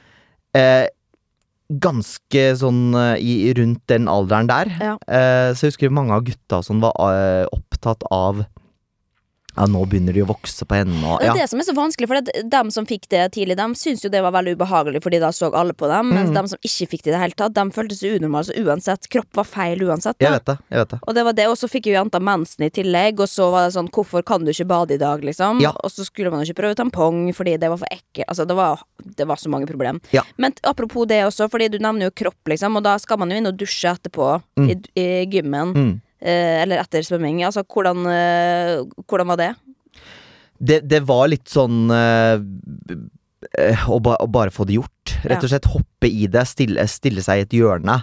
Ganske sånn rundt den alderen der. Så jeg husker mange av gutta som var opptatt av nå begynner de å vokse på henne. Det er det som så vanskelig, for dem som fikk det tidlig, de synes jo det var veldig ubehagelig, fordi da så alle på dem, mens dem som ikke fikk det i det hele tatt, de følte seg unormale, så uansett, kropp var feil uansett. Jeg vet det. Og det var det, og så fikk jo jenta mensen i tillegg, og så var det sånn, hvorfor kan du ikke bade i dag, liksom? Og så skulle man jo ikke prøve tampong, fordi det var for ekkelt, altså det var så mange problem. Men apropos det også, fordi du nevner jo kropp, liksom, og da skal man jo inn og dusje etterpå i gymmen. Eller etter svømming, altså hvordan var det? Det var litt sånn å bare få det gjort, rett og slett hoppe i det, stille seg i et hjørne.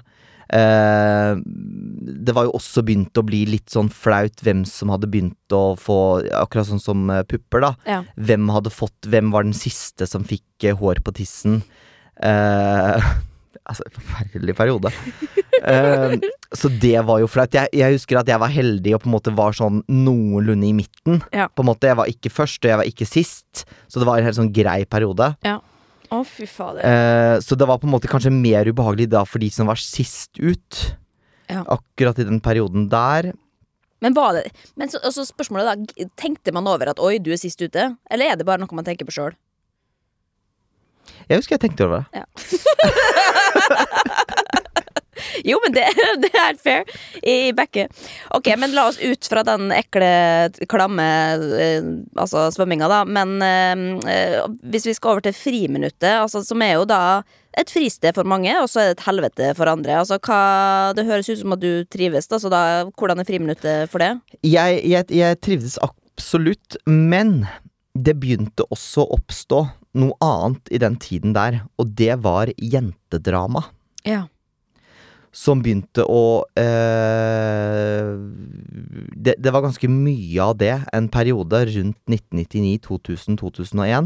Det var jo også begynt å bli litt sånn flaut hvem som hadde begynt å få, akkurat sånn som pupper da, hvem var den siste som fikk hår på tissen. Altså, forferdelig periode. Så det var jo flaut. Jeg husker at jeg var heldig og på en måte var sånn noenlunde i midten. På en måte, jeg var ikke først, og jeg var ikke sist. Så det var en helt sånn grei periode. Fy fader. Så det var på en måte kanskje mer ubehagelig da for de som var sist ut. Akkurat i den perioden der. Men var det, så spørsmålet da, tenkte man over at oi, du er sist ute? Eller er det bare noe man tenker på selv? Jeg husker jeg tenkte over det. Jo, men det er helt fair i Bekke. Ok, men la oss ut fra den ekle, klamme altså svømminga da. Men hvis vi skal over til friminuttet, altså, som er jo da et fristed for mange, og så er det et helvete for andre. Altså, det høres ut som at du trives da, så da, hvordan er friminuttet for det? Jeg trivdes absolutt, men det begynte også å oppstå noe annet i den tiden der, og det var jentedrama. Som begynte å det var ganske mye av det, en periode rundt 1999, 2000, 2001.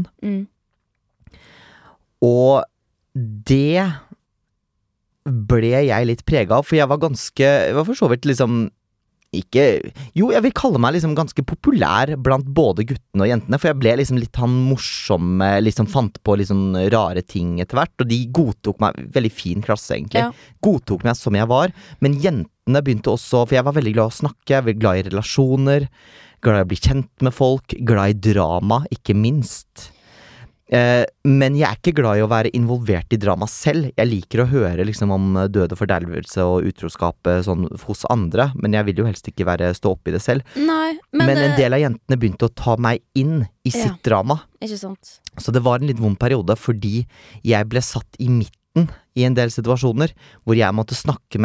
Og det ble jeg litt preget av, for jeg var for så vidt liksom jeg vil kalle meg liksom ganske populær blant både guttene og jentene, for jeg ble liksom litt han morsomme, liksom fant på liksom rare ting etter hvert, og de godtok meg, veldig fin klasse egentlig, godtok meg som jeg var, men jentene begynte også, for jeg var veldig glad å snakke, jeg var glad i relasjoner, glad i å bli kjent med folk, glad i drama, ikke minst. Men jeg er ikke glad i å være involvert i drama selv. Jeg liker å høre liksom om død og fordervelse og utroskap sånn hos andre, men jeg vil jo helst ikke stå opp i det selv. Nei, men en del av jentene begynte å ta meg inn i sitt drama. Ikke sant? Så det var en litt vond periode, fordi jeg ble satt i midten i en del situasjoner, hvor jeg måtte snakke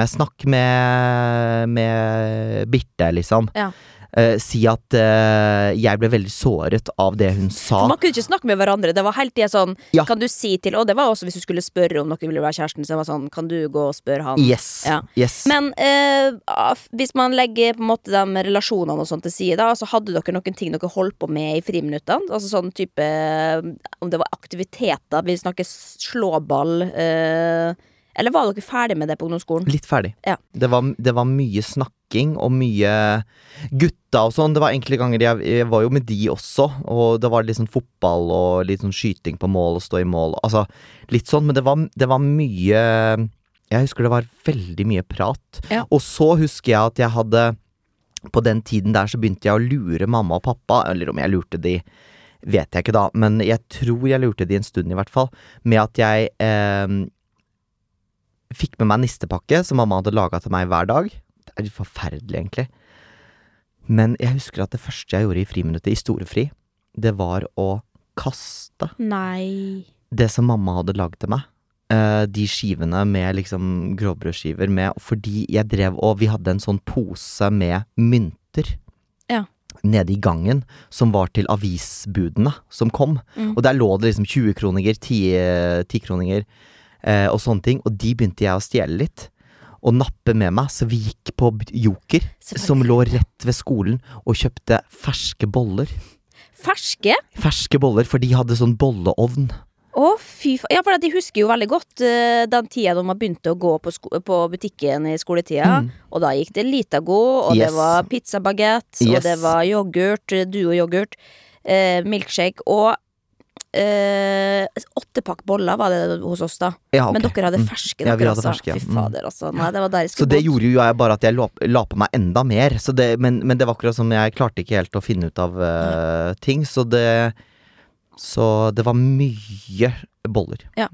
med Birte, liksom. Si at jeg ble veldig såret av det hun sa. For man kunne ikke snakke med hverandre. Det var helt sånn, kan du si til, og det var også hvis du skulle spørre om noen ville være kjæresten, så var sånn, kan du gå og spørre han? Yes. Men hvis man legger på en måte de relasjonene og sånt til side da, så hadde dere noen ting dere holdt på med i friminuttene? Altså sånn type, om det var aktiviteter, vi snakker slåball, eller var dere ferdig med det på ungdomsskolen? Litt ferdig. Det var mye snakking og mye gutta og sånn. Det var enkelte ganger jeg var jo med de også, og det var litt sånn fotball og litt sånn skyting på mål og stå i mål. Altså litt sånn, men det var mye. Jeg husker det var veldig mye prat. Og så husker jeg at jeg hadde, på den tiden der så begynte jeg å lure mamma og pappa, eller om jeg lurte de, vet jeg ikke da, men jeg tror jeg lurte de en stund i hvert fall, med at jeg fikk med meg nistepakke som mamma hadde laget til meg hver dag. Det er litt forferdelig egentlig. Men jeg husker at det første jeg gjorde i friminuttet i storefri, det var å kaste Nei. det som mamma hadde laget til meg. De skivene med liksom grovbrødskiver med, fordi jeg drev, og vi hadde en sånn pose med mynter nede i gangen, som var til avisbudene som kom. Og der lå det liksom 20 kroninger, 10 kroninger og sånne ting, og de begynte jeg å stjele litt og nappe med meg, så vi gikk på Joker, som lå rett ved skolen, og kjøpte ferske boller. Ferske? Ferske boller, for de hadde sånn bolleovn. Fy faen. Ja, for de husker jo veldig godt den tida de har begynt å gå på butikken i skoletida, og da gikk det Litago, og det var pizzabaguette, og det var yoghurt, Duo-yoghurt, milkshake, og 8-pakk boller var det hos oss da. Men dere hadde ferske, vi hadde ferske, Fy fader, altså. Nei, det var der jeg så det gjorde jo jeg bare at jeg la på meg enda mer, så det, men det var akkurat som jeg klarte ikke helt å finne ut av ting, så det var mye boller. Ja.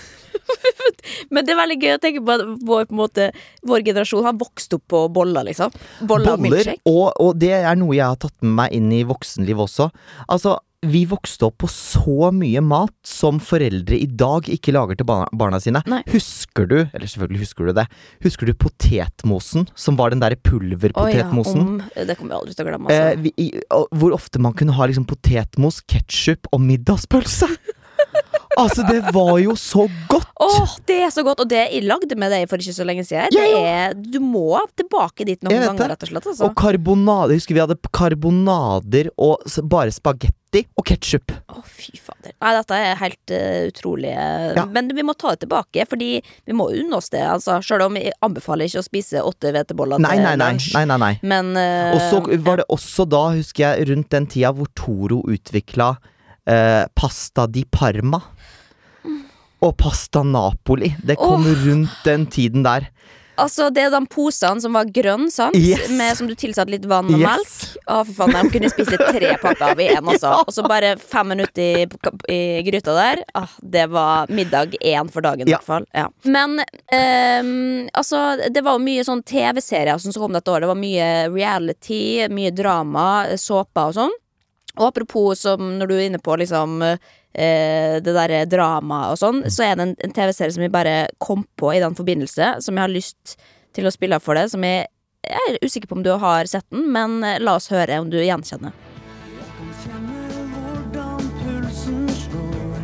Men det er veldig gøy å tenke på at vår generasjon har vokst opp på boller, liksom. Boller og milkshake. Og det er noe jeg har tatt med meg inn i voksenliv også. Altså, vi vokste opp på så mye mat som foreldre i dag ikke lager til barna sine. Nei. Husker du, eller selvfølgelig husker du det, husker du potetmosen, som var den der pulverpotetmosen? Det kommer jeg aldri til å glemme, altså. Hvor ofte man kunne ha liksom potetmos, ketchup og middagspølse. Altså, det var jo så godt. Det er så godt, og det jeg lagde med deg for ikke så lenge siden. Du må tilbake dit noen ganger, rett og slett, altså. Og karbonader, husker vi hadde karbonader og bare spagetti og ketchup. Fy fader. Nei, dette er helt utrolig. Men vi må ta det tilbake, fordi vi må unne oss det, altså. Selv om jeg anbefaler ikke å spise 8 hveteboller til lunsj. Nei. Men og så var det også da, husker jeg, rundt den tida hvor Toro utviklet pasta di Parma og pasta Napoli. Det kom rundt den tiden der. Altså, det er de posene som var grønn, sant? Som du tilsatte litt vann og melk. For faen, de kunne spise 3 pakker av i en også. Og så bare 5 minutter i gryta der. Det var middag 1 for dagen i hvert fall. Men altså, det var jo mye sånn TV-serier som kom dette år. Det var mye reality, mye drama, såper og sånn. Og apropos, som når du er inne på liksom det der drama og sånn, så er det en TV-serie som jeg bare kom på i den forbindelse, som jeg har lyst til å spille for deg, som jeg er usikker på om du har sett den, men la oss høre om du gjenkjenner. Jeg kan kjenne hvordan pulsen slår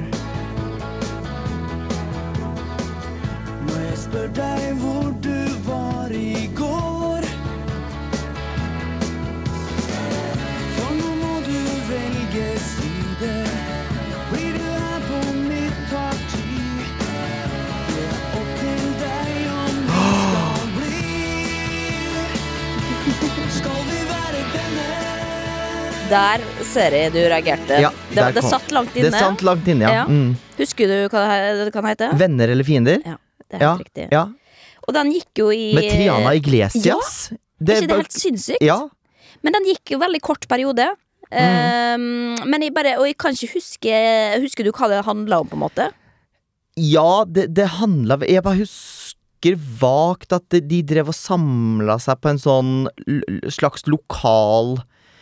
når jeg spør deg hvor du var i går. Blir du her på mitt parti? Det er opp til deg om vi skal bli. Skal vi være venner? Der ser jeg du reagerte. Det satt langt inne. Det satt langt inne, ja. Husker du hva det kan hete? Venner eller fiender? Ja, det er helt riktig. Og den gikk jo i med Triana Iglesias. Det ikke det helt sinnssykt? Ja. Men den gikk jo veldig kort periode. Men jeg kan ikke husker du hva det handlet om på en måte? Ja, det handlet, jeg bare husker vagt at de drev og samlet seg på en sånn slags lokal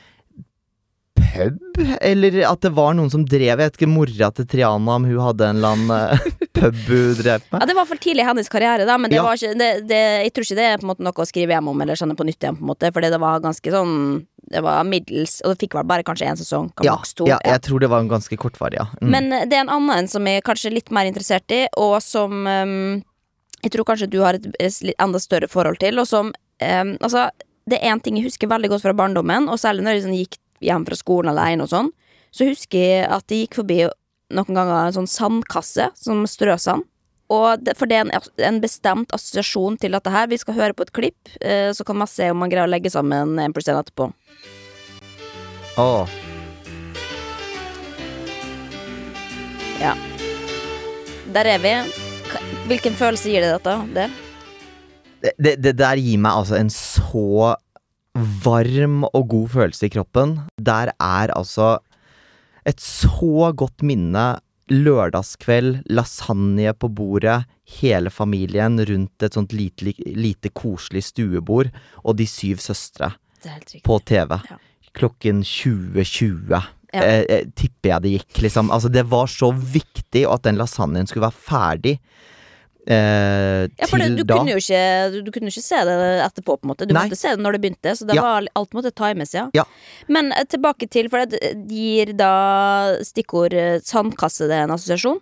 pub, eller at det var noen som drev, jeg vet ikke, mora til Triana, om hun hadde en eller annen pub hun drev med. Ja, det var for tidlig i hennes karriere da, men det var ikke, jeg tror ikke det er på en måte noe å skrive hjem om, eller skjønne på nytt igjen på en måte, fordi det var ganske sånn, det var middels, og det fikk vel bare kanskje 1 sesong, maks 2. Ja, jeg tror det var en ganske kortvarig, Men det er en annen som jeg kanskje litt mer interessert i, og som jeg tror kanskje du har et enda større forhold til, og som, altså, det er en ting jeg husker veldig godt fra barndommen, og særlig når jeg sånn, gikk hjem fra skolen alene og sånn, så husker jeg at jeg gikk forbi noen ganger en sånn sandkasse, som strøsand, og for det er en bestemt assosiasjon til dette her. Vi skal høre på et klipp, så kan man se om man greier å legge sammen 1% etterpå. Ja. Der er vi. Hvilken følelse gir det dette? Det der gir meg altså en så varm og god følelse i kroppen. Der er altså et så godt minne. Lørdagskveld, lasagne på bordet, hele familien rundt et sånt lite koselig stuebord, og de 7 søstre. det er helt riktig. På TV. Klokken 20:20. Tipper jeg det gikk, liksom. Altså, det var så viktig at den lasagnen skulle være ferdig. For du kunne jo ikke se det etterpå på en måte. Du måtte se det når det begynte. Så det var, alt måtte times, Men tilbake til, for det gir da stikkord sandkasse det en assosiasjon.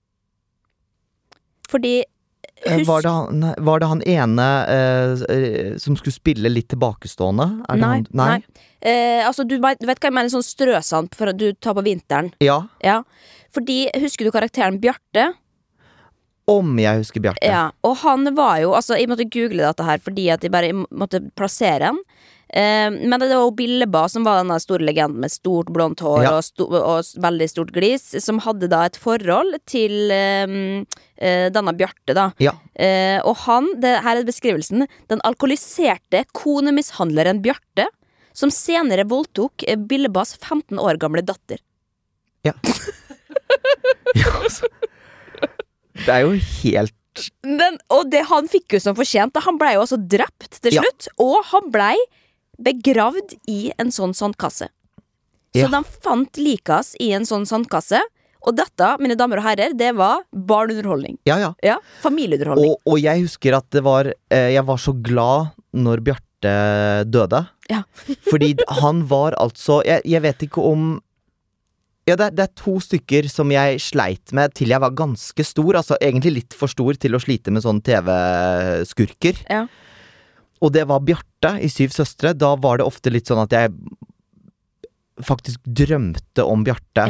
Fordi var det han ene som skulle spille litt tilbakestående? Nei. Altså du vet hva jeg mener, sånn strøsand for at du tar på vinteren. Ja. Fordi, husker du karakteren Bjarte? Om jeg husker Bjarte. Ja, og han var jo, altså jeg måtte google dette her fordi at jeg bare måtte plassere han. Men det var jo Billeba som var denne store legenden med stort blondt hår og veldig stort glis, som hadde da et forhold til denne Bjarte da. Og han, her er beskrivelsen, den alkoholiserte konemishandleren Bjarte, som senere voldtok Billebas 15 år gamle datter. Ja. Altså. Det er jo helt og det han fikk jo som fortjent. Han ble jo også drept til slutt, og han ble begravd i en sånn sandkasse. Så de fant likas i en sånn sandkasse. Og dette, mine damer og herrer, det var barneunderholdning. Ja, familieunderholdning. Og jeg husker at det var jeg var så glad når Bjarte døde. Fordi han var altså jeg vet ikke om det er 2 stykker som jeg sleit med til jeg var ganske stor. Altså egentlig litt for stor til å slite med sånne TV-skurker. Og det var Bjarte i 7 søstre. Da var det ofte litt sånn at jeg faktisk drømte om Bjarte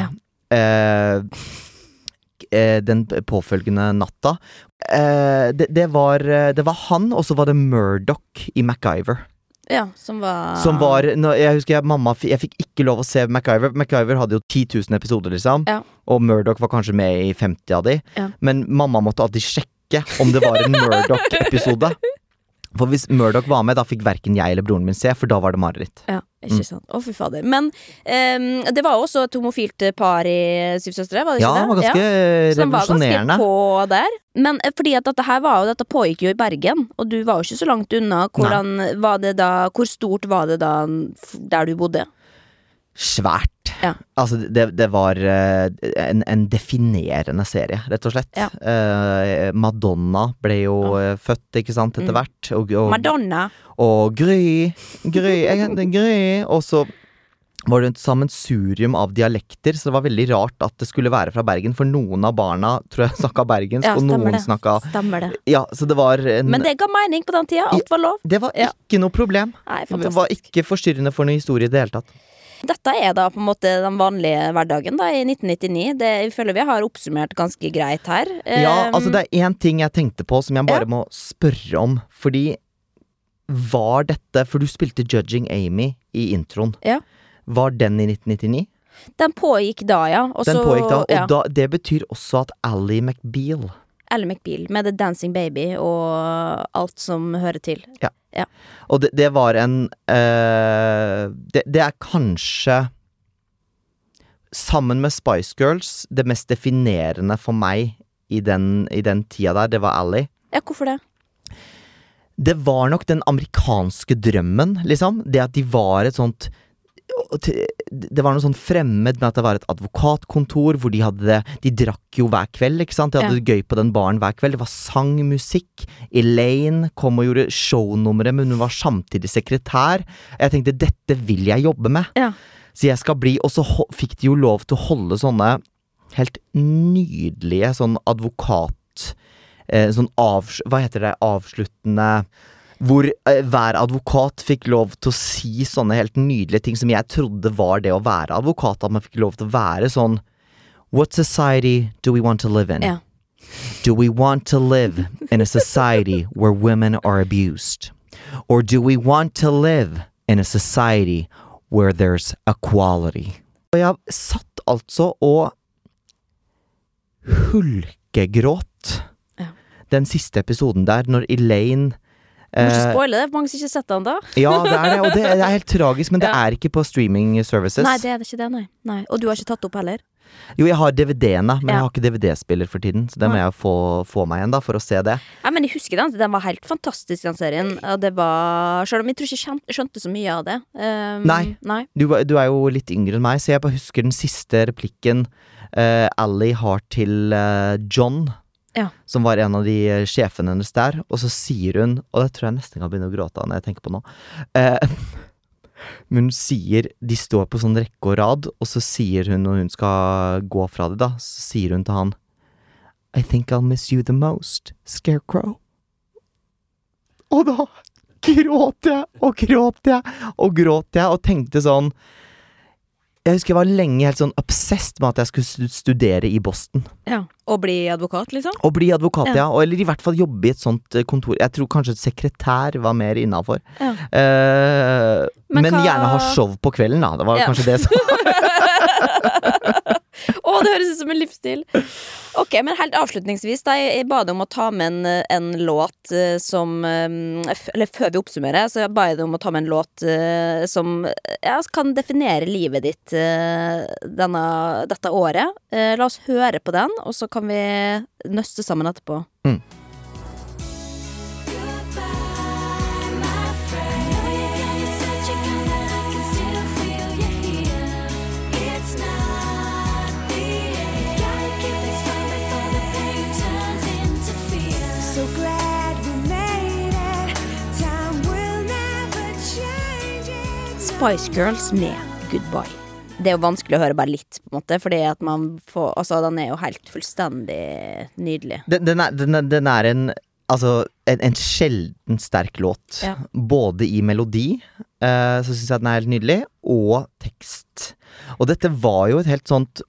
den påfølgende natta. Det var han, og så var det Murdoch i MacGyver. Som var jeg husker jeg fikk ikke lov å se MacGyver. MacGyver hadde jo 10 000 episoder liksom, og Murdoch var kanskje med i 50 av de. Men mamma måtte alltid sjekke om det var en Murdoch-episode. For hvis Murdoch var med, da fikk hverken jeg eller broren min se, for da var det mareritt. Ikke sant. Fy fader. Men det var også et homofilt par i 7 søstre, var det ikke det? Ja, det var ganske revolusjonerende. Som var ganske på der. Men fordi at dette pågikk jo i Bergen, og du var jo ikke så langt unna. Hvor stort var det da der du bodde? Svært. Altså det var en definerende serie, rett og slett. Madonna ble jo født, ikke sant, etter hvert. Og Madonna. Og Gry, jeg heter Gry. Og så var det et sammensurium av dialekter, så det var veldig rart at det skulle være fra Bergen, for noen av barna tror jeg snakket bergensk, og noen snakket... Stemmer det. Ja, så det var Men det ga mening på den tida, alt var lov. Det var ikke noe problem. Det var ikke forstyrrende for noe historie i det hele tatt. Dette er da på en måte den vanlige hverdagen da, i 1999. Jeg føler vi har oppsummert ganske greit her. Altså det er en ting jeg tenkte på som jeg bare må spørre om. Fordi var dette, for du spilte Judging Amy i introen. Var den i 1999? Den pågikk da, og det betyr også at Ally McBeal med The Dancing Baby og alt som hører til. Og det var en det er kanskje sammen med Spice Girls det mest definerende for meg i den tida der. Det var Ally. Hvorfor det? Det var nok den amerikanske drømmen, liksom. Det at de var et sånt det var noe sånn fremmed med at det var et advokatkontor hvor de drakk jo hver kveld, ikke sant? De hadde det gøy på den baren hver kveld. Det var sang, musikk. Elaine kom og gjorde shownummeret, men hun var samtidig sekretær. Jeg tenkte, dette vil jeg jobbe med. Så jeg skal bli, og så fikk de jo lov til å holde sånne helt nydelige sånn advokat hva heter det, avsluttende, hvor hver advokat fikk lov til å si sånne helt nydelige ting som jeg trodde var det å være advokat, at man fikk lov til å være sånn, what society do we want to live in? Do we want to live in a society where women are abused? Or do we want to live in a society where there's equality? Og jeg satt altså og hulkegråt den siste episoden der, når Elaine Du må ikke spoile det, for mange som ikke har sett den da. Ja, det er det, og det er helt tragisk, men det er ikke på streaming services. Nei, det er ikke det, nei. Og du har ikke tatt opp heller? Jo, jeg har DVD-ene, men jeg har ikke DVD-spiller for tiden, så det må jeg få meg igjen da, for å se det. Ja, men jeg husker den var helt fantastisk, den serien. Og det var, selv om jeg tror ikke skjønte så mye av det. Nei. Du er jo litt yngre enn meg, så jeg bare husker den siste replikken Ally har til John, som var en av de sjefene hennes der, og så sier hun, og det tror jeg nesten kan begynne å gråte når jeg tenker på nå, men hun sier, de står på sånn rekke og rad, og så sier hun, når hun skal gå fra det da, så sier hun til han, I think I'll miss you the most, Scarecrow. Og da gråt jeg, og tenkte sånn, jeg husker jeg var lenge helt sånn obsessed med at jeg skulle studere i Boston. Ja, og bli advokat, liksom? Og bli advokat, ja. Eller i hvert fall jobbe i et sånt kontor. Jeg tror kanskje et sekretær var mer innenfor. Ja. Men gjerne ha show på kvelden, da. Det var kanskje det som... Det høres ut som en livsstil. Ok, men helt avslutningsvis da, jeg ba deg om å ta med en låt som, eller før vi oppsummerer, så jeg ba deg om å ta med en låt som kan definere livet ditt dette året. La oss høre på den, og så kan vi nøste sammen etterpå. Spice Girls med Goodbye. Det er jo vanskelig å høre bare litt, på en måte, fordi at man får, altså den er jo helt fullstendig nydelig. Den er en sjelden sterk låt. Ja. Både i melodi, så synes jeg den er helt nydelig, og tekst. Og dette var jo et helt sånt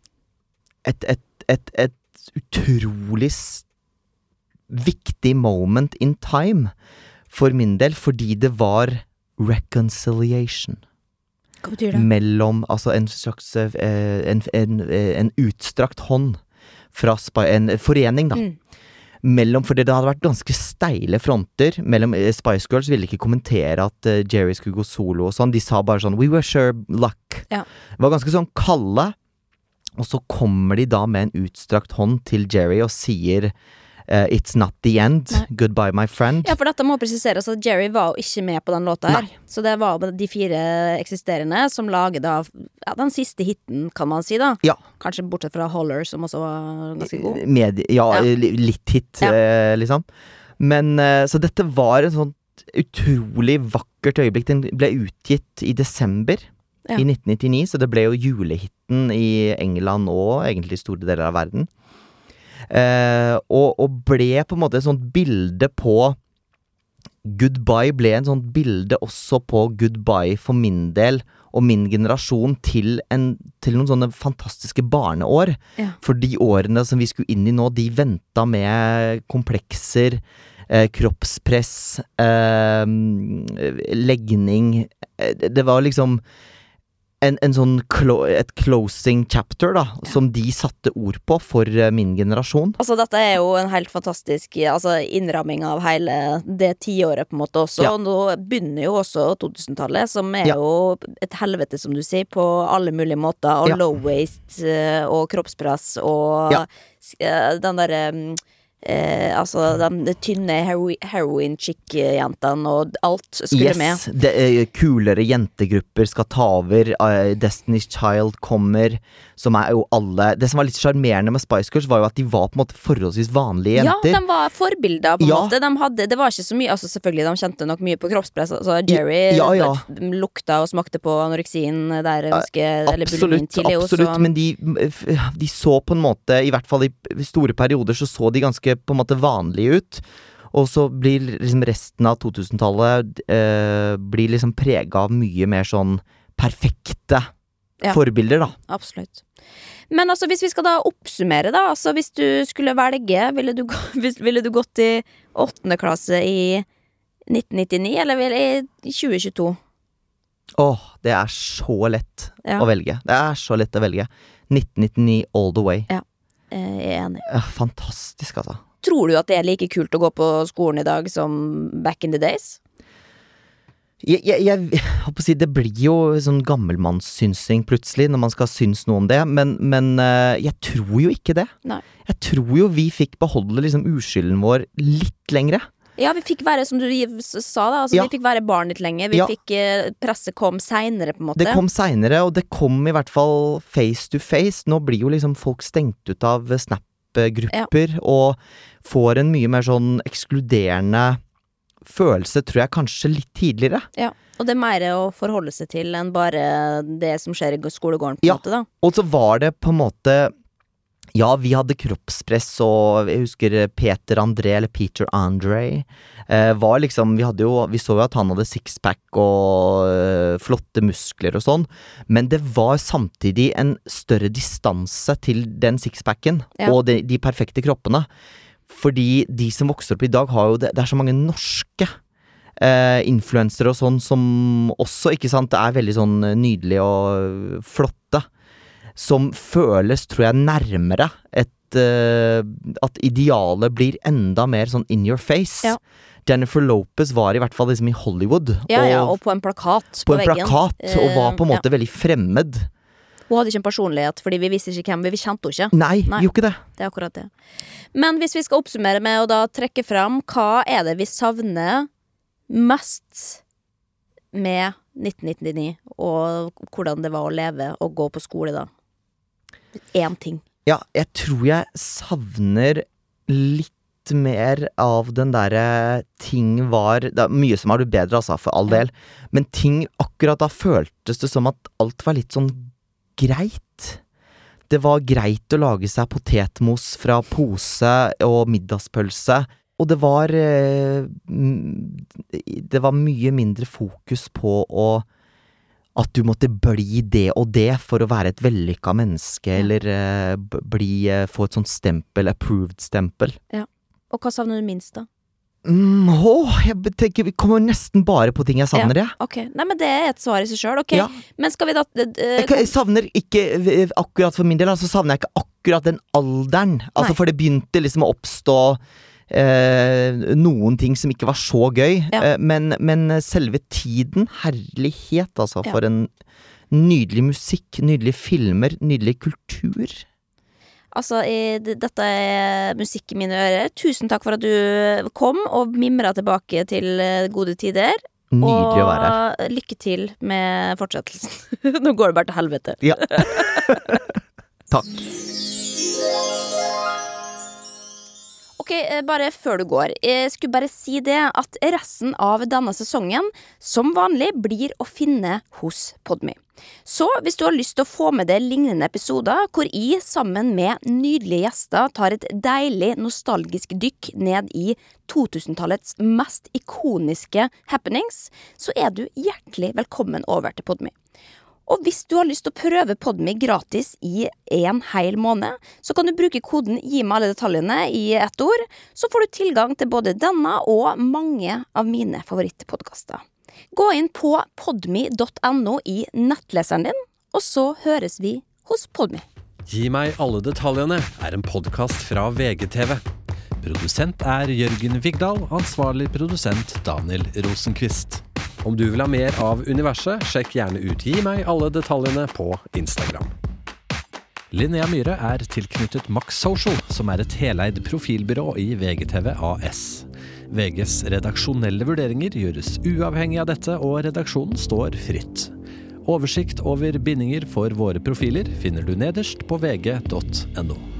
et utrolig viktig moment in time for min del, fordi det var reconciliation. Hva betyr det? Mellom, altså en slags en utstrakt hånd fra en forening da. Mellom, fordi det hadde vært ganske steile fronter mellom Spice Girls ville ikke kommentere at Jerry skulle gå solo og sånn. De sa bare sånn, we were sure luck. Ja. Det var ganske sånn kalde, og så kommer de da med en utstrakt hånd til Jerry og sier It's not the end, goodbye my friend. Ja, for dette må presiseres at Jerry var jo ikke med på den låta her. Nei. Så det var de 4 eksisterende som laget av den siste hitten, kan man si da. Ja. Kanskje bortsett fra Holler, som også var ganske god. Litt hit, liksom. Men, så dette var en sånn utrolig vakkert øyeblikk. Den ble utgitt i desember i 1999, så det ble jo julehitten i England og egentlig store deler av verden. Og ble på en måte et sånt bilde på Goodbye ble en sånt bilde også på Goodbye for min del og min generasjon til noen sånne fantastiske barneår. For de årene som vi skulle inn i nå, de ventet med komplekser, kroppspress, legning. Det var liksom en sånn et closing chapter da, som de satte ord på for min generasjon. Altså dette er jo en helt fantastisk innramming av hele det 10-året på en måte også. Ja. Nå begynner jo også 2000-tallet, som er jo et helvete som du sier, på alle mulige måter, og low waist og kroppspress og den der altså de tynne heroin-chick-jentene og alt skulle med. Kulere jentegrupper skal ta over, Destiny's Child kommer, som er jo alle. Det som var litt charmerende med Spice Girls var jo at de var på en måte forholdsvis vanlige jenter. Ja, de var forbilder på en måte. Det var ikke så mye, altså selvfølgelig de kjente nok mye på kroppspress, altså Jerry lukta og smakte på anoreksien der absolutt, men de så på en måte, i hvert fall i store perioder så de ganske på en måte vanlige ut, og så blir liksom resten av 2000-tallet blir liksom preget av mye mer sånn perfekte forbilder da. Absolutt. Men altså hvis vi skal da oppsummere da, altså hvis du skulle velge, ville du gått i 8. klasse i 1999 eller i 2022? Det er så lett å velge. Det er så lett å velge. 1999 all the way. Ja. Jeg er enig. Fantastisk, altså. Tror du at det er like kult å gå på skolen i dag som back in the days? Jeg håper å si, det blir jo sånn gammelmannssynsing plutselig når man skal synes noe om det, men jeg tror jo ikke det. Nei. Jeg tror jo vi fikk beholde liksom uskylden vår litt lengre. Ja, vi fikk være, som du sa da, altså, vi fikk være barn litt lenger. Vi fikk, presset kom senere på en måte. Det kom senere, og det kom i hvert fall face to face. Nå blir jo liksom folk stengt ut av Snap-grupper, og får en mye mer sånn ekskluderende følelse, tror jeg, kanskje litt tidligere. Ja, og det mer å forholde seg til enn bare det som skjer i skolegården på en måte da. Og så var det på en måte, vi hadde kroppspress, og jeg husker Peter Andre, var liksom, vi så jo at han hadde sixpack og flotte muskler og sånn, men det var samtidig en større distanse til den sixpacken og de perfekte kroppene. Fordi de som vokser opp i dag har jo det er så mange norske influensere og sånn som også, ikke sant, er veldig sånn nydelige og flotte, som føles, tror jeg, nærmere at idealet blir enda mer sånn in your face. Ja. Jennifer Lopez var i hvert fall liksom i Hollywood. Og på en plakat på veggen. Og var på en måte veldig fremmed. Hun hadde ikke en personlighet, fordi vi visste ikke hvem vi kjente henne ikke. Nei, jo ikke det. Det er akkurat det. Men hvis vi skal oppsummere med å da trekke fram, hva er det vi savner mest med 1999, og hvordan det var å leve og gå på skole da? En ting. Ja, jeg tror jeg savner litt mer av den der ting var, det er mye som har det bedre, altså, for all del, men ting akkurat da føltes det som at alt var litt sånn greit. Det var greit å lage seg potetmos fra pose og middagspølse, og det var mye mindre fokus på at du måtte bli det og det for å være et vellykket menneske, eller få et sånt stempel, approved stempel. Ja, og hva savner du minst da? Jeg tenker, vi kommer nesten bare på ting jeg savner, ja. Ok, nei, men det er et svar i seg selv, ok. Men skal vi da jeg savner ikke, akkurat for min del, så savner jeg ikke akkurat den alderen. Altså, for det begynte liksom å oppstå noen ting som ikke var så gøy, men selve tiden, herlighet, altså, for en nydelig musikk, nydelige filmer, nydelig kultur. Altså, dette er musikk i mine ører. Tusen takk for at du kom og mimret tilbake til gode tider. Nydelig å være her. Og lykke til med fortsettelsen. Nå går det bare til helvete. Ja. Takk. Ok, bare før du går, jeg skulle bare si det at resten av denne sesongen som vanlig blir å finne hos Podme. Så hvis du har lyst til å få med deg lignende episoder hvor jeg sammen med nydelige gjester tar et deilig nostalgisk dykk ned i 2000-tallets mest ikoniske happenings, så er du hjertelig velkommen over til Podme. Og hvis du har lyst til å prøve Podme gratis i en hel måned, så kan du bruke koden «Gi meg alle detaljene» i ett ord, så får du tilgang til både denne og mange av mine favorittpodcaster. Gå inn på podme.no i nettleseren din, og så høres vi hos Podme. Gi meg alle detaljene er en podcast fra VGTV. Produsent er Jørgen Vigdal, ansvarlig produsent Daniel Rosenqvist. Om du vil ha mer av universet, sjekk gjerne ut Gi meg alle detaljene på Instagram. Linnea Myhre er tilknyttet Max Social, som er et heleid profilbyrå i VGTV AS. VGs redaksjonelle vurderinger gjøres uavhengig av dette, og redaksjonen står fritt. Oversikt over bindinger for våre profiler finner du nederst på vg.no.